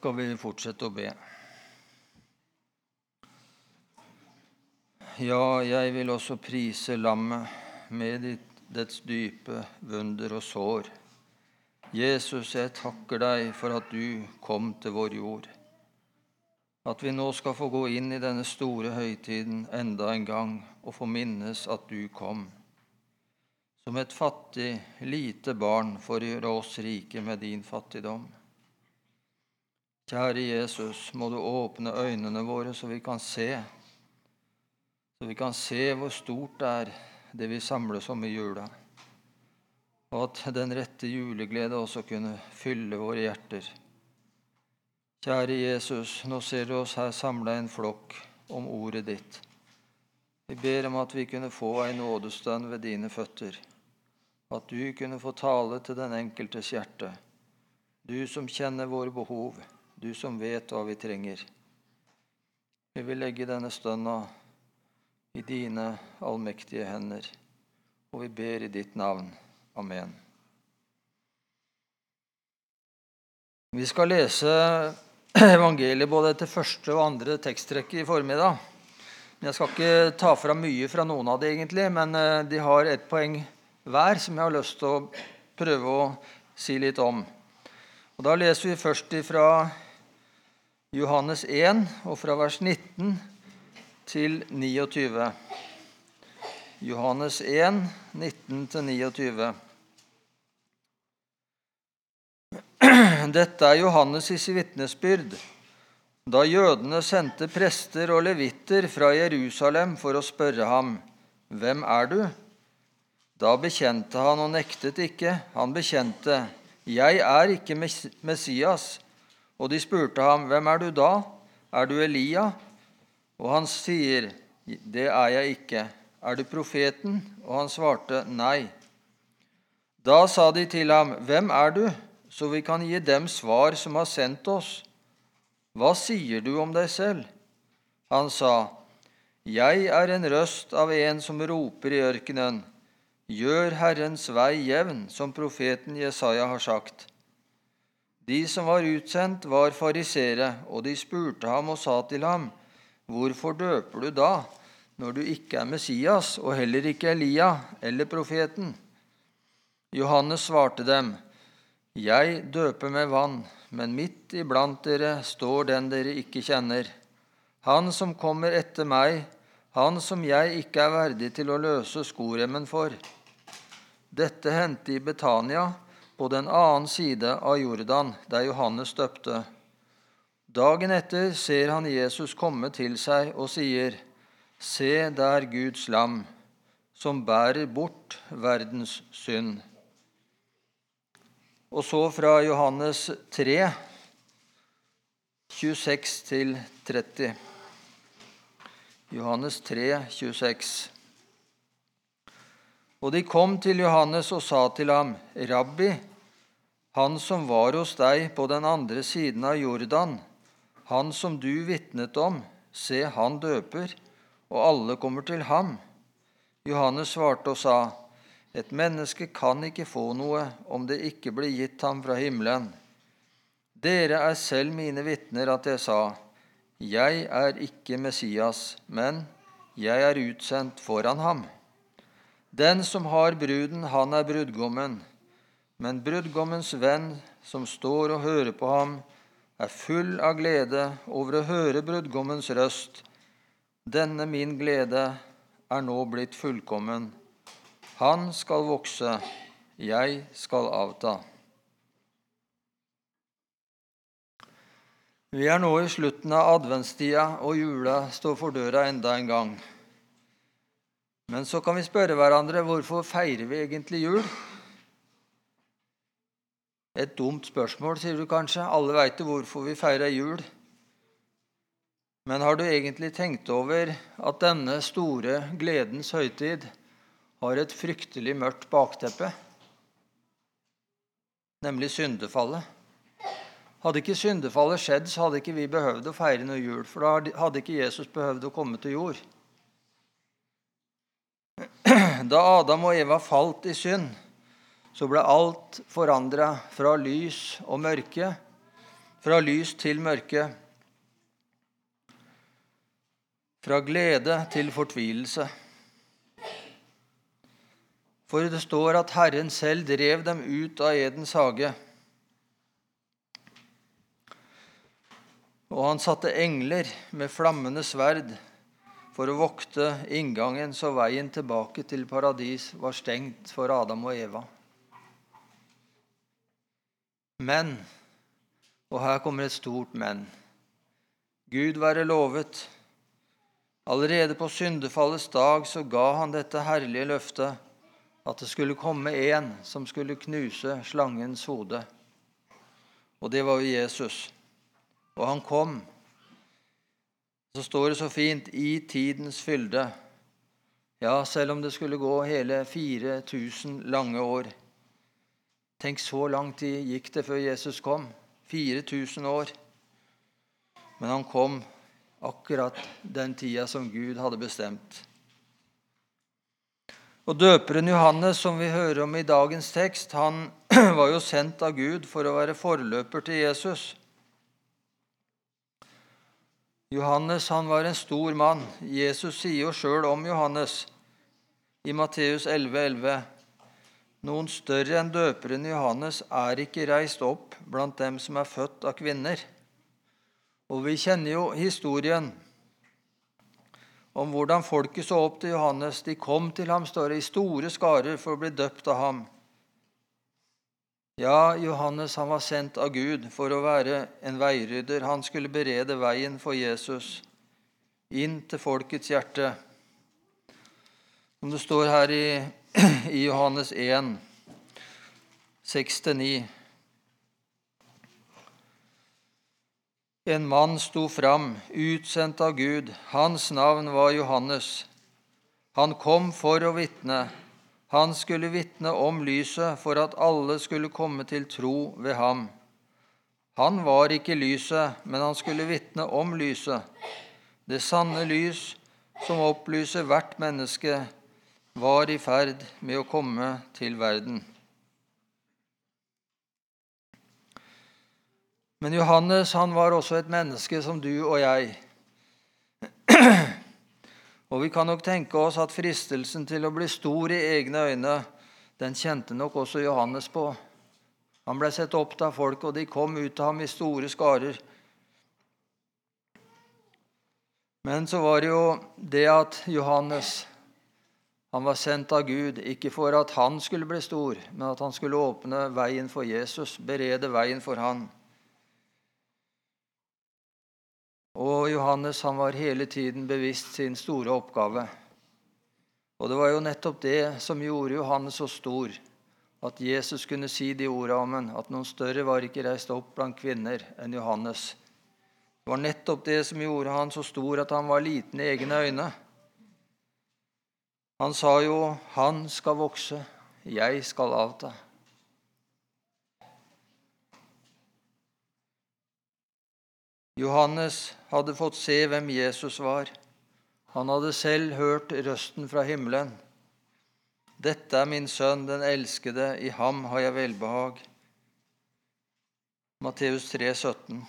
Skal vi fortsette å be. Ja, jeg vil også prise lammet med dets dype vunder og sår. Jesus, jeg takker deg for at du kom til vår jord. At vi nå skal få gå inn i denne store høytiden enda en gang og få minnes at du kom. Som et fattig, lite barn for å gjøre oss rike med din fattigdom. Kjære Jesus, må du åpne øynene våre så vi kan se. Så vi kan se hvor stort det vi samles om i jula. Og at den rette juleglede også kunne fylle våre hjerter. Kjære Jesus, nå ser du oss her samlet en flokk om ordet ditt. Vi ber om at vi kunne få en nådestund ved dine føtter. At du kunne få tale til den enkeltes hjerte. Du som kjenner våre behov. Du som vet hva vi trenger. Vi vil legge denne stunda i dine allmektige hender, og vi ber i ditt navn. Amen. Vi skal lese evangeliet både til første og andre teksttrekke i formiddag. Jeg skal ikke ta fram mye fra noen av det egentlig, men de har et poeng hver som jeg har lyst til å prøve å si litt om. Og da leser vi først fra Johannes 1, og fra vers 19 til 29. Johannes 1, 19 til 29. Dette Johannes' vitnesbyrd, da jødene sendte prester og levitter fra Jerusalem for å spørre ham, «Hvem du?» Da bekjente han og nektet ikke. Han bekjente, «Jeg ikke Messias». Og de spurte ham, «Hvem du da? Du Elia?» Og han sier, «Det jeg ikke. Du profeten?» Og han svarte, «Nei». Da sa de til ham, «Hvem du?» Så vi kan gi dem svar som har sendt oss. «Hva sier du om deg selv?» Han sa, «Jeg en røst av en som roper i ørkenen. Gjør Herrens vei jevn, som profeten Jesaja har sagt.» De som var utsendt var farisere, og de spurte ham og sa til ham, «Hvorfor døper du da, når du ikke Messias, og heller ikke Elia eller profeten?» Johannes svarte dem, «Jeg døper med vann, men midt iblant dere står den dere ikke kjenner. Han som kommer etter meg, han som jeg ikke verdig til å løse skoremmen for.» Dette hendte i Betania, på den annen side av Jordan, der Johannes døpte. Dagen etter ser han Jesus komme til seg og sier, «Se der Guds lam, som bærer bort verdens synd.» Og så fra Johannes 3, 26-30. Johannes 3, 26. Og de kom til Johannes og sa til ham, «Rabbi, han som var hos deg på den andre siden av Jordan, han som du vitnet om, se, han døper, og alle kommer til ham.» Johannes svarte og sa, «Et menneske kan ikke få noe om det ikke blir gitt ham fra himmelen. Dere selv mine vitner at jeg sa, jeg ikke Messias, men jeg utsendt foran ham. Den som har bruden, han brudgommen. Men brudgommens venn som står og hører på ham, full av glede over å høre brudgommens røst. Denne min glede nå blitt fullkommen. Han skal vokse, jeg skal avta. Vi nå i slutten av adventstida, og jula står for døra enda en gang. Men så kan vi spørre hverandre, hvorfor feirer vi egentlig jul? Et dumt spørsmål, sier du kanskje. Alle vet jo hvorfor vi feirer jul. Men har du egentlig tenkt over at denne store gledens høytid har et fryktelig mørkt bakteppe? Nemlig syndefallet. Hadde ikke syndefallet skjedd, så hadde ikke vi behøvd å feire noe jul, for da hadde ikke Jesus behøvd å komme til jord. Da Adam og Eva falt i synd, så ble alt forandret fra lys og mørke, fra lys til mørke, fra glede til fortvilelse. For det står at Herren selv drev dem ut av Edens hage, og han satte engler med flammende sverd for å vokte inngangen, så veien tilbake til paradis var stengt for Adam og Eva. Men, og her kommer et stort men, Gud være lovet. Allerede på syndefallets dag så ga han dette herlige løftet, at det skulle komme en som skulle knuse slangens hode. Og det var jo Jesus. Og han kom. Så står det så fint, i tidens fylde. Ja, selv om det skulle gå hele 4000 lange år. Tenk, så lang tid gikk det før Jesus kom. 4000 år. Men han kom akkurat den tida som Gud hadde bestemt. Og døperen Johannes, som vi hører om i dagens tekst, han var jo sendt av Gud for å være forløper til Jesus. Johannes, han var en stor mann. Jesus sier jo selv om Johannes i Matteus 11,11. Noen større enn døperen Johannes er ikke reist opp blant dem som er født av kvinner. Og vi kjenner jo historien om hvordan folket så opp til Johannes. De kom til ham, står det, i store skarer for å bli døpt av ham. Ja, Johannes, han var sendt av Gud for å være en veirydder. Han skulle berede veien for Jesus inn til folkets hjerte. Som det står her i Johannes 1, 6-9. En mann sto fram, utsendt av Gud. Hans navn var Johannes. Han kom for å vitne. Han skulle vitne om lyset for at alle skulle komme til tro ved ham. Han var ikke lyset, men han skulle vitne om lyset. Det sanne lys som opplyser hvert menneske var i ferd med å komme til verden. Men Johannes, han var også et menneske som du og jeg. Og vi kan nok tenke oss at fristelsen til å bli stor i egne øyne, den kjente nok også Johannes på. Han ble sett opp av folk, og de kom ut til ham i store skarer. Men så var det jo det at Johannes, han var sendt av Gud, ikke for at han skulle bli stor, men at han skulle åpne veien for Jesus, berede veien for han. Og Johannes, han var hele tiden bevisst sin store oppgave. Og det var jo nettopp det som gjorde Johannes så stor, at Jesus kunne si de ordene om han, at noen større var ikke reist opp blant kvinner enn Johannes. Det var nettopp det som gjorde han så stor, at han var liten i egne øyne. Han sa jo, han skal vokse, jeg skal avta. Johannes hadde fått se hvem Jesus var. Han hadde selv hørt røsten fra himmelen. Dette er min sønn, den elskede, i ham har jeg velbehag. Matteus 3,17.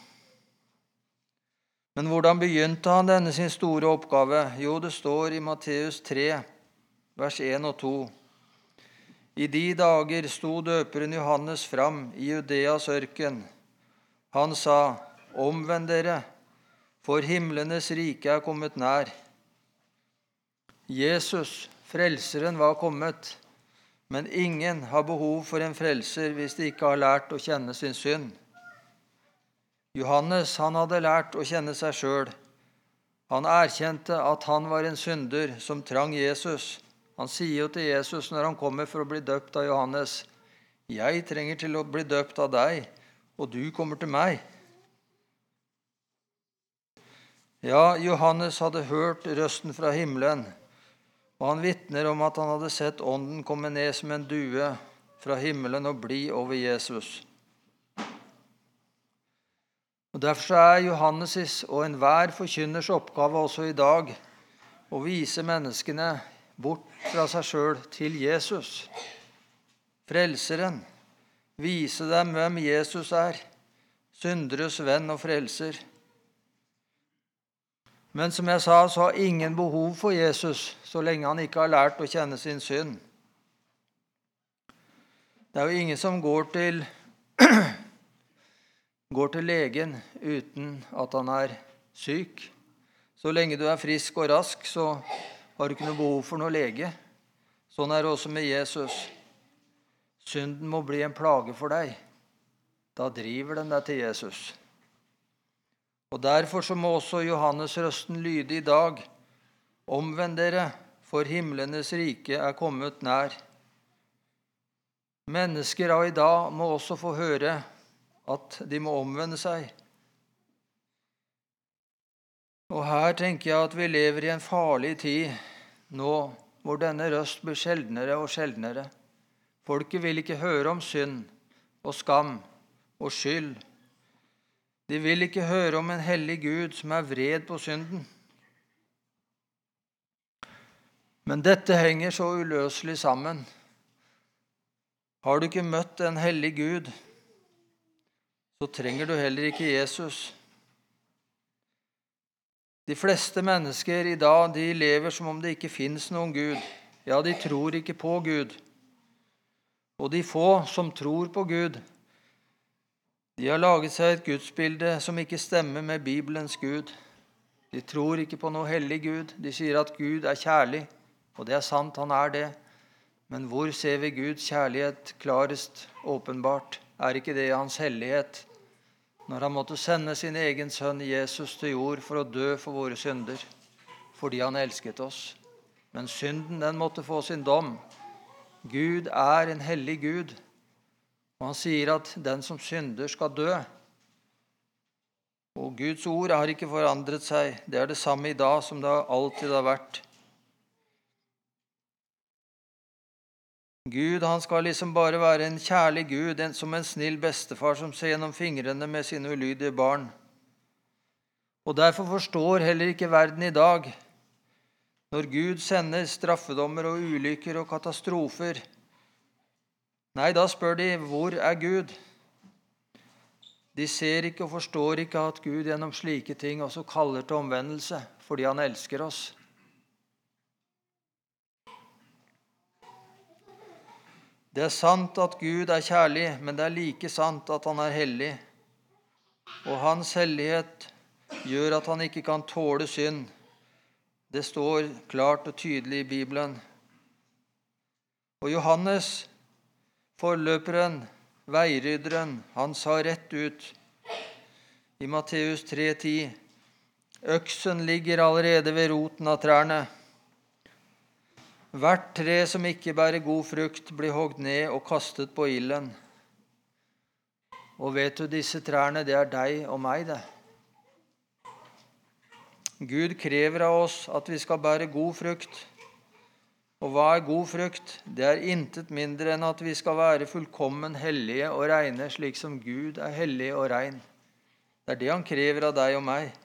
Men hvordan begynte han denne sin store oppgave? Jo, det står i Matteus 3, vers 1 og 2. I de dager sto døperen Johannes fram i Judeas ørken. Han sa, omvend dere, for himlenes rike er kommet nær. Jesus, frelseren, var kommet, men ingen har behov for en frelser hvis de ikke har lært å kjenne sin synd. Johannes, han hadde lært å kjenne seg selv. Han erkjente at han var en synder som trang Jesus. Han sier jo til Jesus når han kommer for å bli døpt av Johannes, jeg trenger til å bli døpt av deg, og du kommer til meg. Ja, Johannes hadde hørt røsten fra himmelen, og han vitner om at han hadde sett ånden komme ned som en due fra himmelen og bli over Jesus. Og derfor er Johannes' og enhver forkynners oppgave også i dag å vise menneskene bort fra seg selv til Jesus, frelseren, vise dem hvem Jesus er, synderes venn og frelser. Men som jeg sa, så har ingen behov for Jesus så lenge han ikke har lært å kjenne sin synd. Det er jo ingen som går til legen uten at han er syk. Så lenge du er frisk og rask, så har du ikke noe behov for noe lege. Sånn er det også med Jesus. Synden må bli en plage for deg. Da driver den deg til Jesus. Og derfor så må også Johannes røsten lyde i dag. Omvend dere, for himlenes rike er kommet nær. Mennesker av i dag må også få høre at de må omvende seg. Og her tenker jeg at vi lever i en farlig tid nå, hvor denne røst blir sjeldnere og sjeldnere. Folket vil ikke høre om synd og skam og skyld. De vil ikke høre om en hellig Gud som er vred på synden. Men dette henger så uløselig sammen. Har du ikke møtt en hellig Gud, så trenger du heller ikke Jesus. De fleste mennesker i dag, de lever som om det ikke finnes noen Gud. Ja, de tror ikke på Gud. Og de få som tror på Gud, de har laget seg et gudsbilde som ikke stemmer med Bibelens Gud. De tror ikke på noe hellig Gud. De sier at Gud er kjærlig, og det er sant, han er det. Men hvor ser vi Guds kjærlighet klarest åpenbart? Er ikke det i hans hellighet, når han måtte sende sin egen sønn Jesus til jord for å dø for våre synder, fordi han elsket oss? Men synden, den måtte få sin dom. Gud er en hellig Gud, og han sier at den som synder skal dø. Og Guds ord har ikke forandret seg. Det er det samme i dag som det alltid har vært. Gud, han skal liksom bare være en kjærlig Gud, som en snill bestefar som ser gjennom fingrene med sine ulydige barn. Og derfor forstår heller ikke verden i dag, når Gud sender straffedommer og ulykker og katastrofer. Nei, da spør de, hvor er Gud? De ser ikke og forstår ikke at Gud gjennom slike ting også kaller til omvendelse, fordi han elsker oss. Det er sant at Gud er kjærlig, men det er like sant at han er hellig. Og hans hellighet gjør at han ikke kan tåle synd. Det står klart og tydelig i Bibelen. Og Johannes, forløperen, veirydderen, han sa rett ut i Matteus 3,10: Øksen ligger allerede ved roten av trærne. Hvert tre som ikke bærer god frukt, blir hogd ned og kastet på ilden. Og vet du, disse trærne, det er deg og meg, det. Gud krever av oss at vi skal bære god frukt. Og hva er god frukt? Det er intet mindre enn at vi skal være fullkommen hellige og reine, slik som Gud er hellig og rein. Det er det han krever av deg og meg.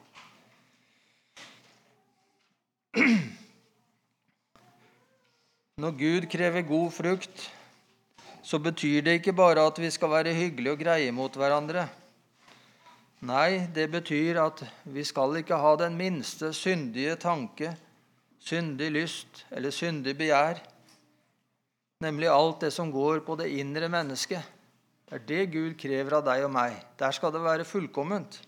Når Gud krever god frukt, så betyr det ikke bare at vi skal være hyggelige og greie mot hverandre. Nei, det betyr at vi skal ikke ha den minste syndige tanke, syndig lyst eller syndig begjær, nemlig alt det som går på det indre mennesket. Det er det Gud krever av deg og meg. Der skal det være fullkomment.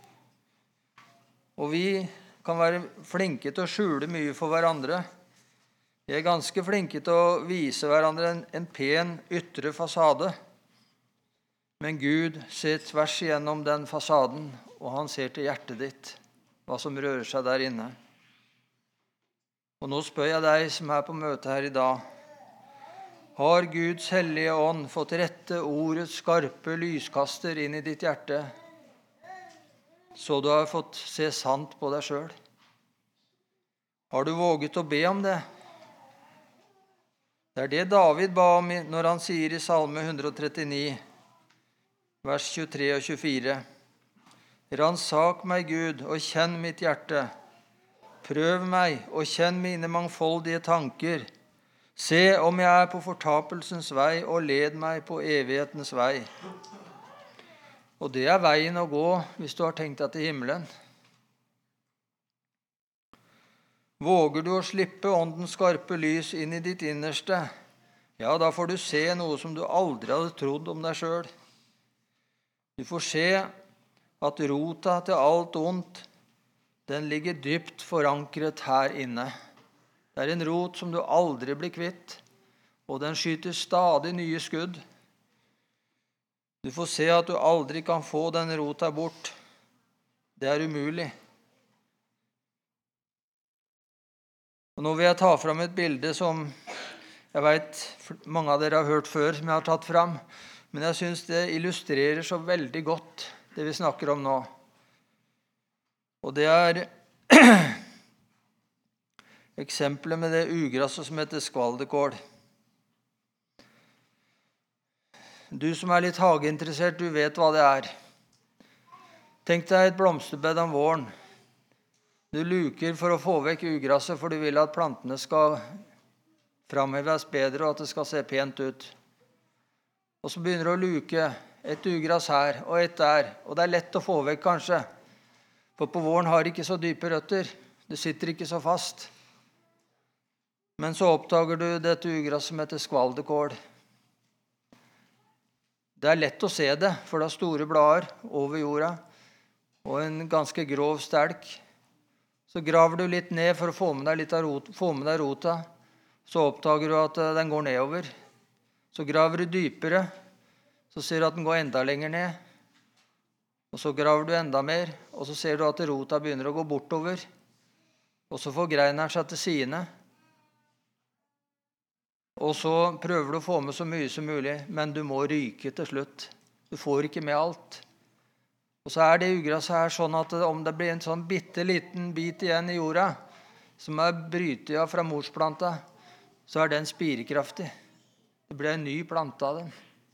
Og vi kan være flinke til å skjule mye for hverandre. Vi er ganske flinke til å vise hverandre en pen ytre fasade. Men Gud ser tvers igjennom den fasaden, og han ser til hjertet ditt, hva som rører seg der inne. Og nå spør jeg deg som er på møte her i dag, har Guds hellige ånd fått rette ordets skarpe lyskaster inn i ditt hjerte, så du har fått se sant på deg selv? Har du våget å be om det? Det er det David ba om når han sier i Salme 139, vers 23 og 24. Ransak meg, Gud, og kjenn mitt hjerte. Prøv meg og kjenn mine mangfoldige tanker. Se om jeg er på fortapelsens vei, og led meg på evighetens vei. Og det er veien å gå hvis du har tenkt deg til himmelen. Våger du å slippe åndens skarpe lys inn i ditt innerste, ja, da får du se noe som du aldri hadde trodd om deg selv. Du får se at rota til alt ondt, den ligger dypt forankret her inne. Det er en rot som du aldri blir kvitt, og den skyter stadig nye skudd. Du får se at du aldri kan få den rota bort. Det er umulig. Og nå vil jeg ta fram et bilde som jeg vet mange av dere har hørt før, som jeg har tatt fram, men jeg synes det illustrerer så veldig godt det vi snakker om nå. Og det er eksempelet med det ugrasset som heter skvalderkål. Du som er litt hageinteressert, du vet hva det er. Tenk deg et blomsterbed om våren. Du luker for å få vekk ugrasset, for du vil at plantene skal framheves bedre, og at det skal se pent ut. Og så begynner du å luke et ugras her og et der, og det er lett å få vekk kanskje. For på våren har det ikke så dype røtter, det sitter ikke så fast. Men så oppdager du dette ugrasset som heter skvalderkål. Det er lett å se det, for det har store blader over jorda, og en ganske grov stelk. Så graver du litt ned for å få med deg rota, så oppdager du at den går nedover. Så graver du dypere, så ser du at den går enda lenger ned. Og så graver du enda mer, og så ser du at rota begynner å gå bortover. Og så får greineren seg til sidene. Og så prøver du å få med så mye som mulig, men du må ryke til slutt. Du får ikke med alt. Og så er det ugraset her sånn at om det blir en sånn bitteliten bit igjen i jorda, som er brytet av fra morsplanta, så er den spirekraftig. Det blir en ny plante av den.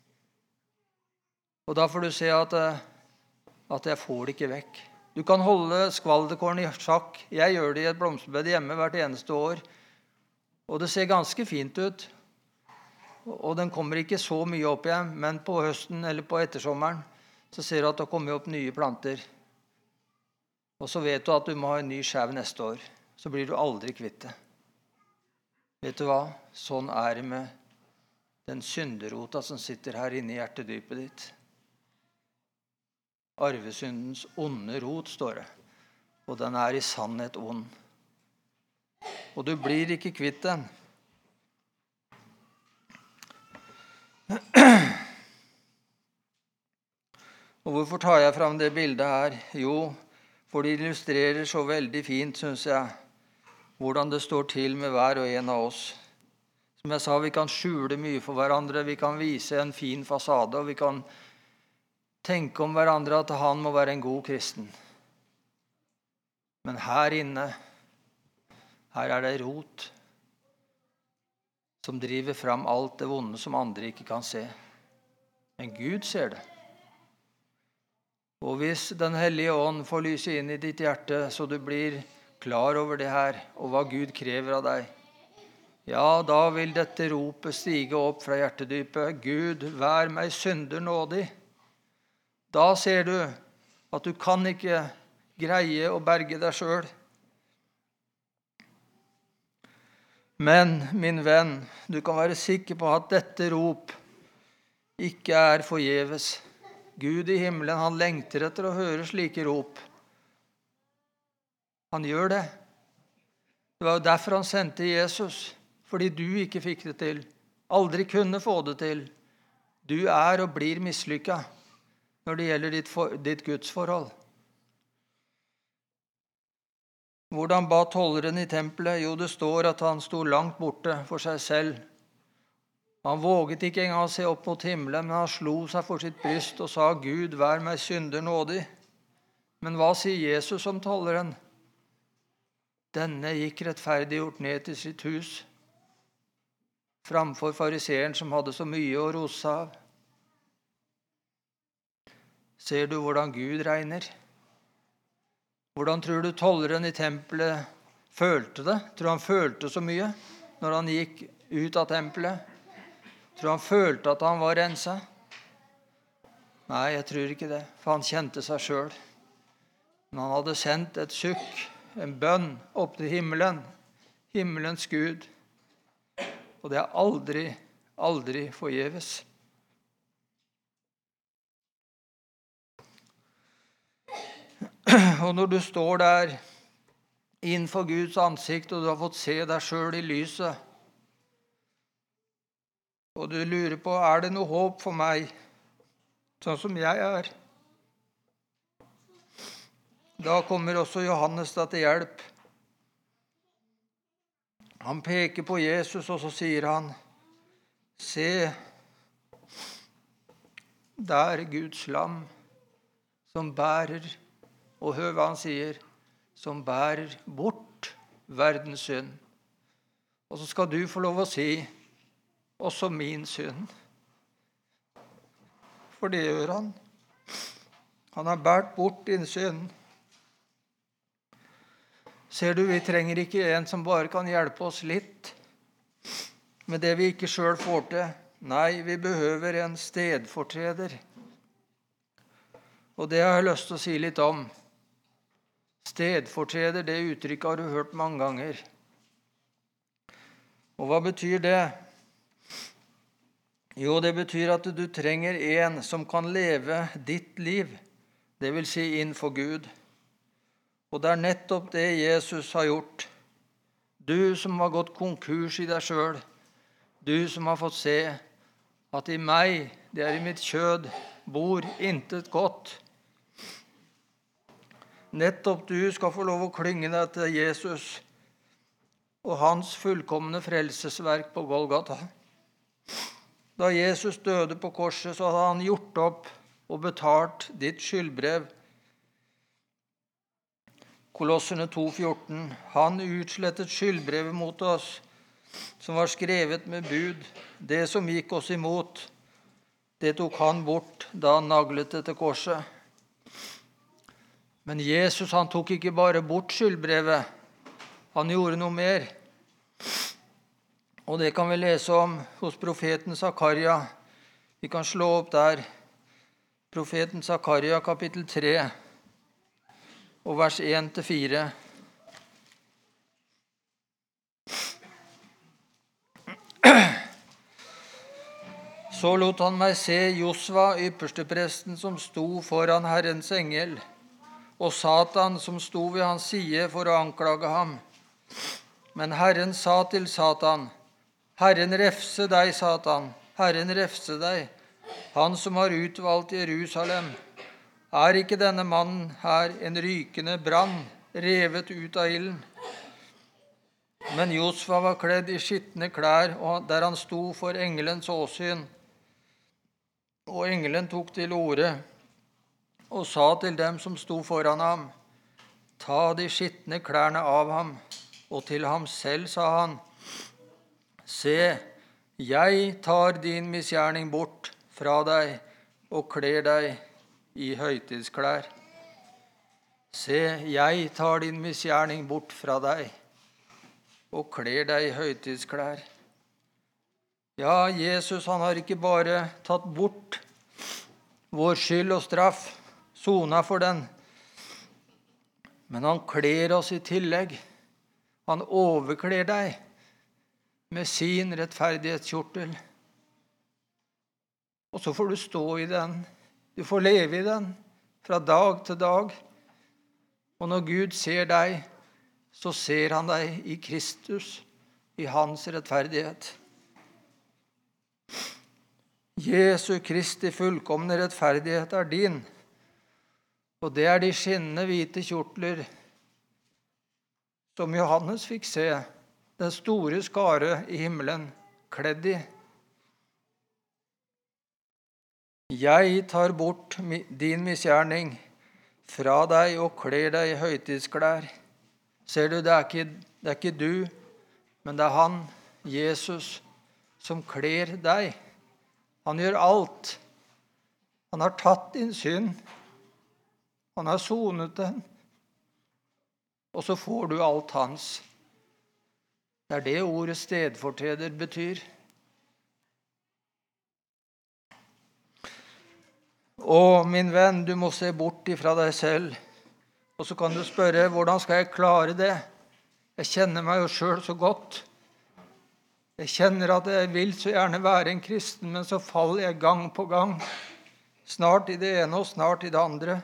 Og da får du se at jeg får det ikke vekk. Du kan holde skvalderkålen i sjakk. Jeg gjør det i et blomsterbed hjemme hvert eneste år. Og det ser ganske fint ut. Og den kommer ikke så mye opp igjen, men på høsten eller på ettersommeren, så ser du at det kommer opp nye planter. Og så vet du at du må ha en ny skjev neste år. Så blir du aldri kvitt det. Vet du hva? Sånn er det med den synderota som sitter her inne i hjertedypet ditt. Arvesyndens onde rot, står det. Og den er i sannhet ond. Og du blir ikke kvitt den. Og hvorfor tar jeg fram det bildet her? Jo, for det illustrerer så veldig fint, synes jeg, hvordan det står til med hver og en av oss. Som jeg sa, vi kan skjule mye for hverandre, vi kan vise en fin fasade, og vi kan tenke om hverandre at han må være en god kristen. Men her inne, her er det rot som driver fram alt det vonde som andre ikke kan se. Men Gud ser det. Og hvis Den hellige ånd får lyse inn i ditt hjerte, så du blir klar over det her, og hva Gud krever av deg, ja, da vil dette ropet stige opp fra hjertedypet. Gud, vær meg synder nådig. Da ser du at du kan ikke greie å berge deg selv. Men, min venn, du kan være sikker på at dette rop ikke er forgjeves. Gud i himmelen, han lengter etter å høre slike rop. Han gjør det. Det var jo derfor han sendte Jesus, fordi du ikke fikk det til, aldri kunne få det til. Du er og blir mislykket når det gjelder ditt gudsforhold. Hvordan ba tolleren i tempelet? Jo, det står at han sto langt borte for seg selv. Han våget ikke engang å se opp mot himmelen, men han slo seg for sitt bryst og sa, Gud, vær meg synder nådig. Men hva sier Jesus om tolleren? Denne gikk rettferdiggjort ned til sitt hus, framfor fariseeren som hadde så mye å rose seg av. Ser du hvordan Gud regner? Hvordan tror du tolleren i tempelet følte det? Tror han følte så mye når han gikk ut av tempelet? Tror han følte at han var renset? Nei, jeg tror ikke det, for han kjente seg selv. Men han hadde sendt et sukk, en bønn opp til himmelen, himmelens Gud. Og det er aldri, aldri forgjeves. Og når du står der innenfor Guds ansikt, og du har fått se deg selv i lyset, og du lurer på, er det noe håp for meg, sånn som jeg er? Da kommer også Johannes deg til hjelp. Han peker på Jesus, og så sier han, se, der Guds lam, som bærer, og hør hva han sier, som bærer bort verdens synd. Og så skal du få lov å si, også min synd. For det gjør han. Han har båret bort din synd. Ser du, vi trenger ikke en som bare kan hjelpe oss litt med det vi ikke selv får til. Nei, vi behøver en stedfortreder. Og det har jeg lyst til å si litt om. Stedfortreder, det uttrykket har du hørt mange ganger. Og hva betyr det? Jo, det betyr at du trenger en som kan leve ditt liv, det vil si innenfor Gud. Og det er nettopp det Jesus har gjort. Du som har gått konkurs i deg selv, du som har fått se at i meg, det er i mitt kjød, bor intet godt. Nettopp du skal få lov å klynge deg til Jesus og hans fullkomne frelsesverk på Golgata. Da Jesus døde på korset, så hadde han gjort opp og betalt ditt skyldbrev. Kolosserne 2,14. Han utslettet skyldbrevet mot oss, som var skrevet med bud. Det som gikk oss imot, det tok han bort da han naglet det til korset. Men Jesus, han tok ikke bare bort skyldbrevet, han gjorde noe mer. Og det kan vi lese om hos profeten Zakaria. Vi kan slå opp der. Profeten Zakaria kapittel 3 og vers 1-4. Så lot han meg se Josva, ypperstepresten, som sto foran Herrens engel, og Satan som sto ved hans side for å anklage ham. Men Herren sa til Satan, Herren refse deg, Satan, Herren refse deg, han som har utvalgt Jerusalem. Er ikke denne mannen her en rykende brann, revet ut av ilden? Men Josva var kledd i skittne klær, der han sto for engelens åsyn. Og engelen tok til orde og sa til dem som sto foran ham, ta de skittne klærne av ham, og til ham selv sa han, se, jeg tar din misgjerning bort fra deg og kler deg i høytidsklær. Se, jeg tar din misgjerning bort fra deg og kler deg i høytidsklær. Ja, Jesus, han har ikke bare tatt bort vår skyld og straff, sona for den, men han kler oss i tillegg. Han overkler deg med sin rettferdighetskjortel. Og så får du stå i den. Du får leve i den fra dag til dag. Og når Gud ser deg, så ser han deg i Kristus, i hans rettferdighet. Jesu Kristi fullkomne rettferdighet er din. Og det er de skinnende hvite kjortler som Johannes fikk se, den store skare i himmelen, kledd i. Jeg tar bort din misgjerning fra deg og kler deg i høytidsklær. Ser du, det er ikke du, men det er han, Jesus, som kler deg. Han gjør alt. Han har tatt din synd. Han har sonet den. Og så får du alt hans. Det er det ordet stedfortreder betyr. min venn, du må se bort ifra deg selv. Og så kan du spørre, hvordan skal jeg klare det? Jeg kjenner meg jo selv så godt. Jeg kjenner at jeg vil så gjerne være en kristen, men så faller jeg gang på gang. Snart i det ene og snart i det andre.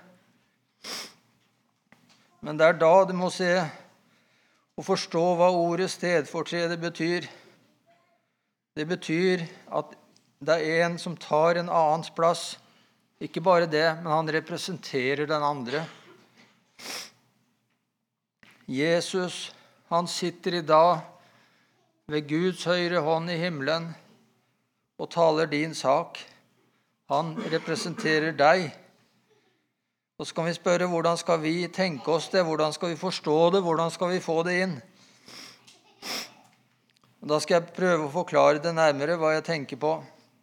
Men det er da du må se og forstå hva ordet stedfortreder betyr. Det betyr at det er en som tar en annens plass. Ikke bare det, men han representerer den andre. Jesus, han sitter i dag ved Guds høyre hånd i himmelen og taler din sak. Han representerer deg. Og så kan vi spørre, hvordan skal vi tenke oss det? Hvordan skal vi forstå det? Hvordan skal vi få det inn? Og da skal jeg prøve å forklare det nærmere hva jeg tenker på.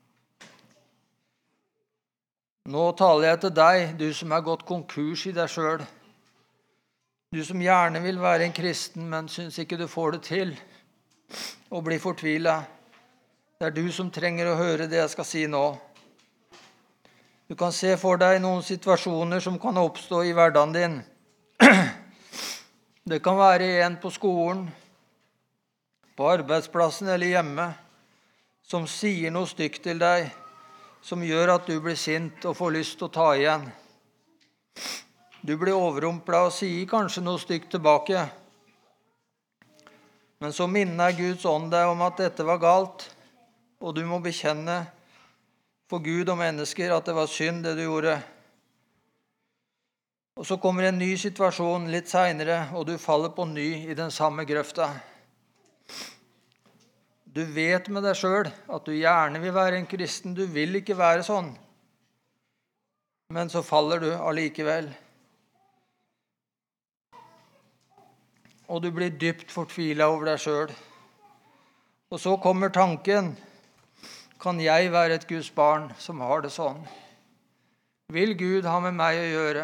Nå taler jeg til deg, du som er gått konkurs i deg selv. Du som gjerne vil være en kristen, men synes ikke du får det til, og blir fortvilet. Det er du som trenger å høre det jeg skal si nå. Du kan se for deg noen situasjoner som kan oppstå i hverdagen din. Det kan være en på skolen, på arbeidsplassen eller hjemme, som sier noe stygt til deg, som gjør at du blir sint og får lyst til å ta igjen. Du blir overrumplet og sier kanskje noe stygt tilbake. Men så minner Guds ånd deg om at dette var galt, og du må bekjenne for Gud og mennesker at det var synd det du gjorde. Og så kommer en ny situasjon litt senere, og du faller på ny i den samme grøfta. Du vet med deg selv at du gjerne vil være en kristen, du vil ikke være sånn. Men så faller du allikevel. Og du blir dypt fortvilet over deg selv. Og så kommer tanken, kan jeg være et Guds barn som har det sånn? Vil Gud ha med meg å gjøre?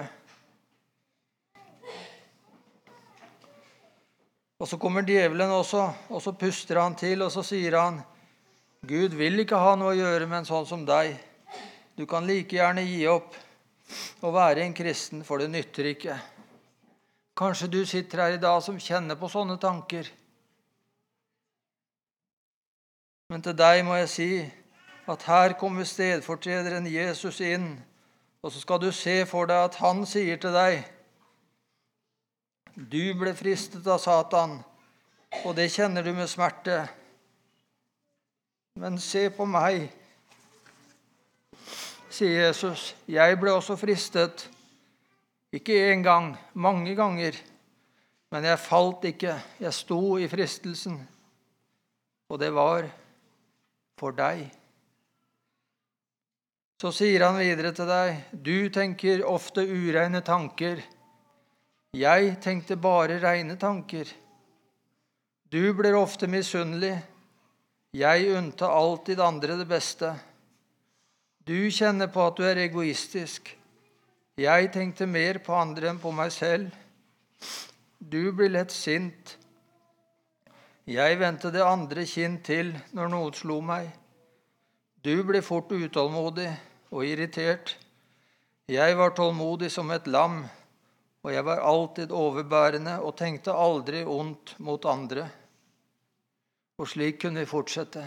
Og så kommer djevelen også, og så puster han til, og så sier han, Gud vil ikke ha noe å gjøre med en sånn som deg. Du kan like gjerne gi opp og være en kristen, for det nytter ikke. Kanskje du sitter her i dag som kjenner på sånne tanker. Men til deg må jeg si at her kommer stedfortrederen Jesus inn, og så skal du se for deg at han sier til deg, du ble fristet av Satan, og det kjenner du med smerte. Men se på meg, sier Jesus. Jeg ble også fristet. Ikke en gang, mange ganger. Men jeg falt ikke. Jeg sto i fristelsen. Og det var for deg. Så sier han videre til deg, du tenker ofte ureine tanker. Jeg tenkte bare rene tanker. Du blir ofte misunnelig. Jeg unntar alltid andre det beste. Du kjenner på at du er egoistisk. Jeg tenkte mer på andre enn på meg selv. Du blir lett sint. Jeg vendte det andre kinn til når noe slo meg. Du ble fort utålmodig og irritert. Jeg var tålmodig som et lam, og jeg var alltid overbærende og tenkte aldri ondt mot andre. Og slik kunne vi fortsette.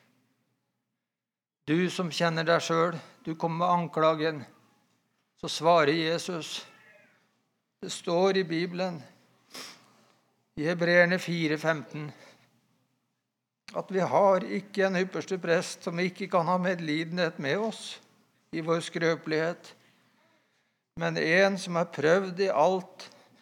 Du som kjenner deg selv, du kommer med anklagen. Så svarer Jesus. Det står i Bibelen, i Hebreerne 4:15, at vi har ikke en ypperste prest som ikke kan ha medlidenhet med oss i vår skrøpelighet, men en som er prøvd i alt,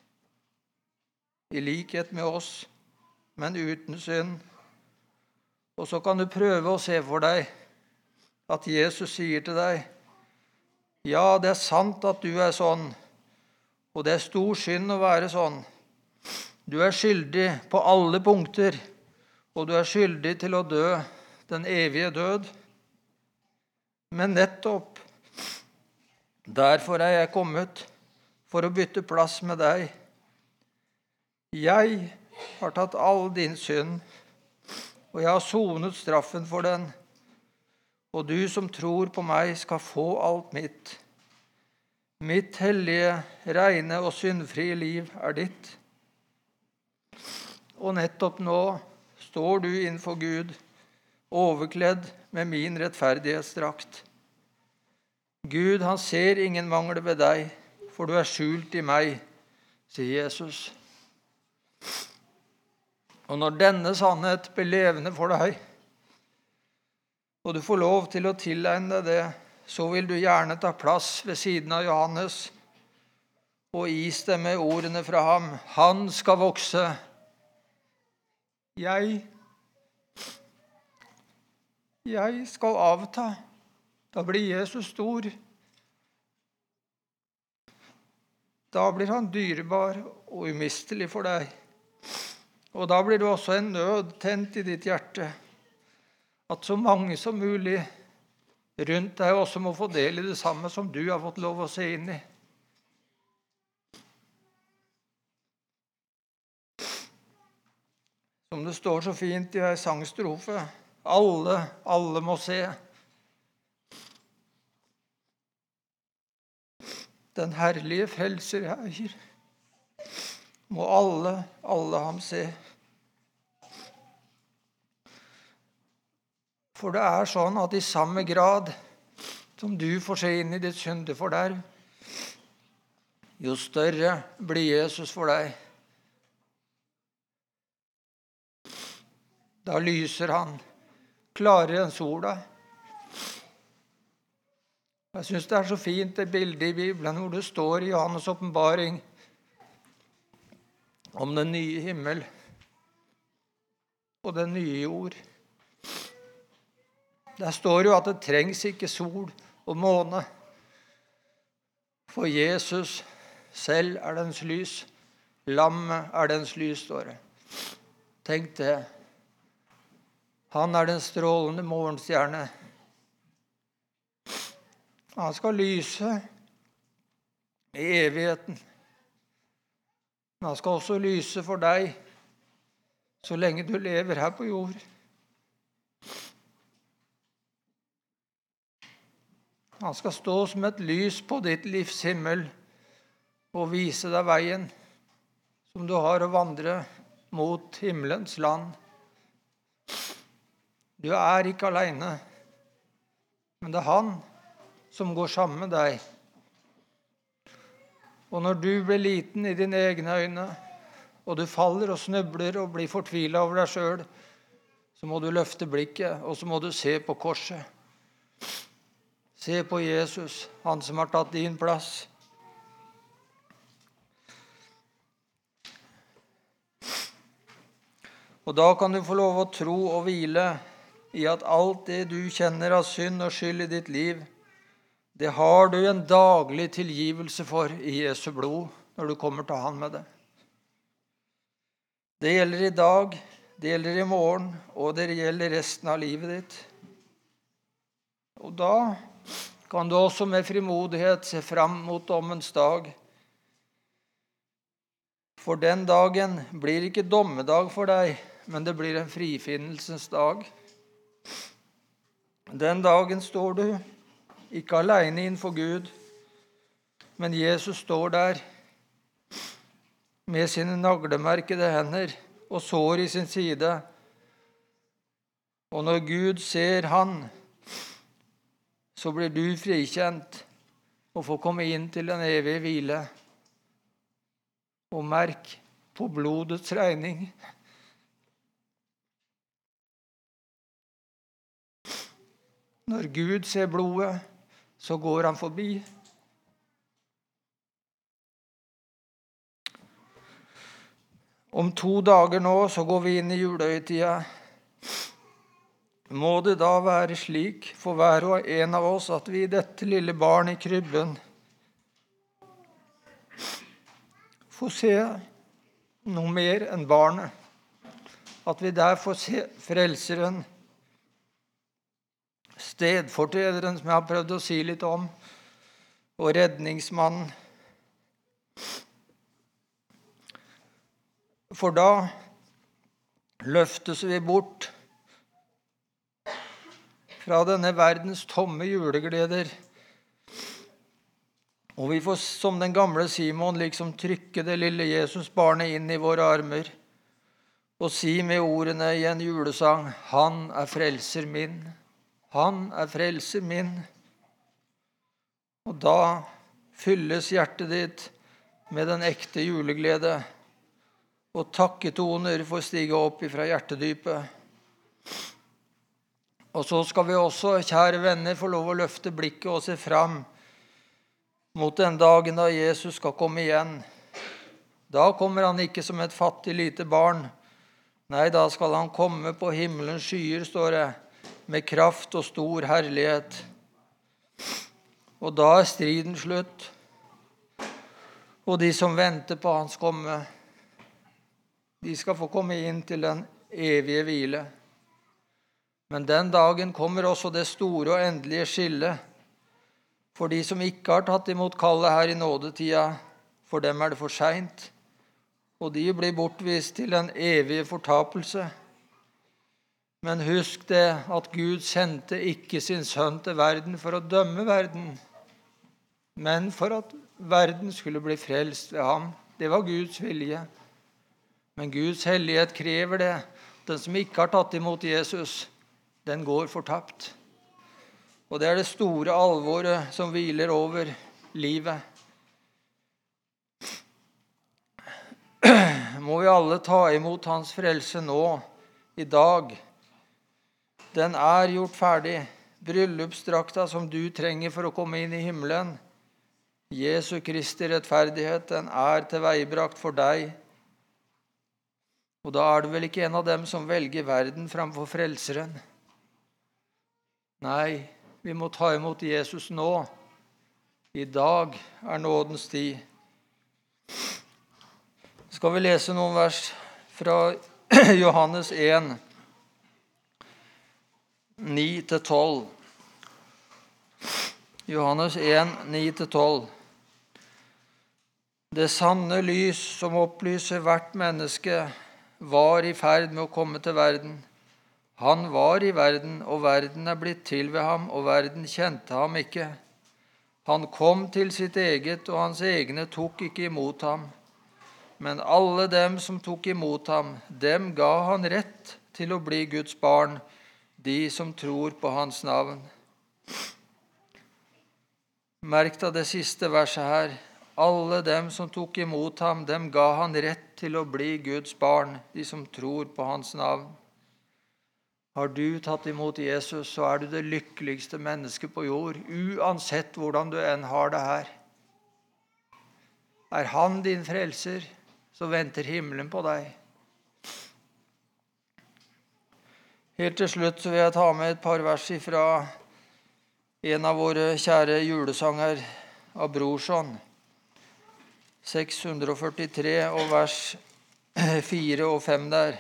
i likhet med oss, men uten synd. Og så kan du prøve å se for deg at Jesus sier til deg, ja, det er sant at du er sånn, og det er stor synd å være sånn. Du er skyldig på alle punkter, og du er skyldig til å dø den evige død. Men nettopp derfor er jeg kommet, for å bytte plass med deg. Jeg har tatt all din synd, og jeg har sonet straffen for den. Og du som tror på meg skal få alt mitt. Mitt hellige, rene og syndfrie liv ditt. Og nettopp nå står du innenfor Gud, overkledd med min rettferdighetsdrakt. Gud, han ser ingen mangler ved deg, for du skjult i meg, sier Jesus. Og når denne sannhet blir levende for deg, og du får lov til å tilegne deg det, så vil du gjerne ta plass ved siden av Johannes og istemme ordene fra ham. Han skal vokse. Jeg skal avta. Da blir Jesus stor. Da blir han dyrebar og umistelig for deg. Og da blir det også en nød tent i ditt hjerte, at så mange som mulig rundt deg også må få del i det samme som du har fått lov å se inn i. Som det står så fint i en sangstrofe, alle må se. Den herlige frelser jeg eier, må alle ham se. For det sånn at i samme grad som du får se inn i ditt syndeforderv, jo større blir Jesus for deg. Da lyser han klarere enn sola. Jeg synes det så fint det bildet i Bibelen hvor det står i Johannes åpenbaring om den nye himmel og den nye jord. Der står jo at det trengs ikke sol og måne, for Jesus selv dens lys. Lammet dens lys, står det. Tenk det. Han den strålende morgenstjerne. Han skal lyse i evigheten. Men han skal også lyse for deg så lenge du lever her på jord. Han skal stå som et lys på ditt livs himmel og vise deg veien som du har å vandre mot himmelens land. Du ikke alene, men det han som går sammen med deg. Og når du blir liten i dine egne øyne, og du faller og snubler og blir fortvilet over deg selv, så må du løfte blikket, og så må du se på korset. Se på Jesus, han som har tatt din plass. Og da kan du få lov å tro og hvile i at alt det du kjenner av synd og skyld i ditt liv, det har du en daglig tilgivelse for i Jesu blod når du kommer til han med det. Det gjelder i dag, det gjelder i morgen, og det gjelder resten av livet ditt. Og da kan du også med frimodighet se fram mot dommens dag. For den dagen blir ikke dommedag for deg, men det blir en frifinnelsens dag. Den dagen står du ikke alene innenfor Gud, men Jesus står der med sine naglemerkede hender og sår i sin side. Og når Gud ser han, så blir du frikjent og får komme inn til den evige hvile. Og merk på blodets regning. Når Gud ser blodet, så går han forbi. Om 2 dager nå, så går vi inn i julehøytida. Må det da være slik for hver og en av oss at vi dette lille barn i krybben får se noe mer enn barnet. At vi der får se frelseren, stedfortrederen som jeg har prøvd å si litt om, og redningsmannen. For da løftes vi bort fra denne verdens tomme julegleder Og vi får som den gamle Simon liksom trykke det lille Jesusbarnet inn i våre armer og si med ordene i en julesang: Han er frelser min, han er frelser min. Og da fylles hjertet ditt med den ekte juleglede, og takketoner får stige opp ifra hjertedypet. Og så skal vi også, kjære venner, få lov å løfte blikket og se fram mot den dagen da Jesus skal komme igjen. Da kommer han ikke som et fattig lite barn. Nei, da skal han komme på himmelens skyer, står det, med kraft og stor herlighet. Og da er striden slutt. Og de som venter på hans komme, de skal få komme inn til den evige hvile. Men den dagen kommer også det store og endelige skillet. For de som ikke har tatt imot kallet her i nådetida, for dem er det for sent, og de blir bortvist til den evige fortapelse. Men husk det at Gud sendte ikke sin sønn til verden for å dømme verden, men for at verden skulle bli frelst ved ham. Det var Guds vilje. Men Guds hellighet krever det. Den som ikke har tatt imot Jesus, den går fortapt. Og det er det store alvoret som hviler over livet. Må vi alle ta imot hans frelse nå, i dag. Den er gjort ferdig. Bryllupsdrakta som du trenger for å komme inn i himmelen, Jesu Kristi rettferdighet, den er tilveiebrakt for deg. Og da er du vel ikke en av dem som velger verden framfor frelseren? Nei, vi må ta imot Jesus nå. I dag er nådens tid. Skal vi lese noen vers fra Johannes 1, 9-12. Johannes 1, 9-12. Det sanne lys som opplyser hvert menneske var i ferd med å komme til verden. Han var i verden, og verden er blitt til ved ham, og verden kjente ham ikke. Han kom til sitt eget, og hans egne tok ikke imot ham. Men alle dem som tok imot ham, dem ga han rett til å bli Guds barn, de som tror på hans navn. Merk deg det siste verset her. Alle dem som tok imot ham, dem ga han rett til å bli Guds barn, de som tror på hans navn. Har du tatt imot Jesus, så er du det lykkeligste mennesket på jord, uansett hvordan du enn har det her. Er han din frelser, så venter himmelen på deg. Helt til slutt så vil jeg ta med et par vers fra en av våre kjære julesanger av Brorson. 643 og vers 4 og 5 der.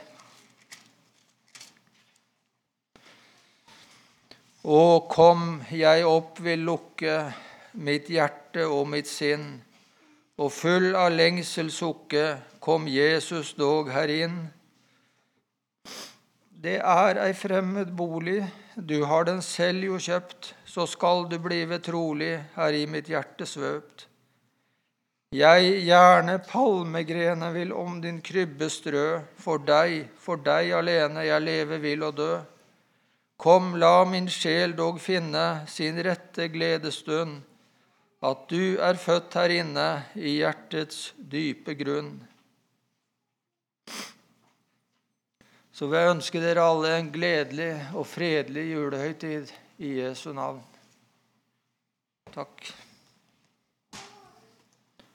Å, kom, jeg opp vil lukke mitt hjerte og mitt sinn, og full av lengsel sukke, kom Jesus dog herinn. Det er ei fremmed bolig, du har den selv jo kjøpt, så skal du blive trolig her i mitt hjerte svøpt. Jeg gjerne palmegrene vil om din krybbe strø, for deg alene jeg leve vil og dø. Kom, la min sjel dog finne sin rette gledestund, at du er født her inne i hjertets dype grunn. Så vil jeg ønske dere alle en gledelig og fredelig julehøytid i Jesu navn. Takk.